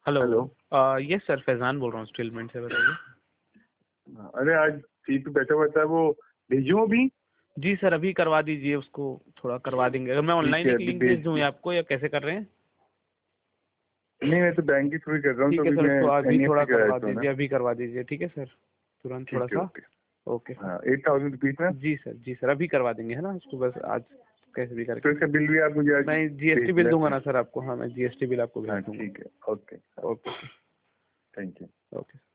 Hello. Hello. Yes sir, Faizan बोल रहा हूँ स्टील मिल से, बताइए। अरे आज सीट पे बैठा हुआ था, वो भेजूं अभी? जी सर, अभी करवा दीजिए उसको, थोड़ा करवा देंगे। अगर मैं ठीक ऑनलाइन है, एक अभी लिंक भेज भेज दूँ दिया। आपको, या कैसे कर रहे हैं? नहीं, मैं तो बैंक के थ्रू ही कर रहा हूँ, तो ठीक है अभी सर, मैं उसको अभी थोड़ा एनईएफटी कराया करवा था ना। दीजिए, अभी करवा दीजिए। ठीक है सर, तुरंत थोड़ा ठीक है, सा। ओके। Okay sir. हाँ, 8,000 रुपीज ना? जी सर, जी सर, अभी करवा देंगे, है ना उसको, बस आज कैसे भी तो करके। इसका बिल भी आप मुझे आज मैं जीएसटी भेज बिल देना दूंगा अपना। ना सर आपको। हाँ, मैं जीएसटी बिल आपको भेज हाँ दूंगा। ठीक है, okay. Okay. Thank you. Okay.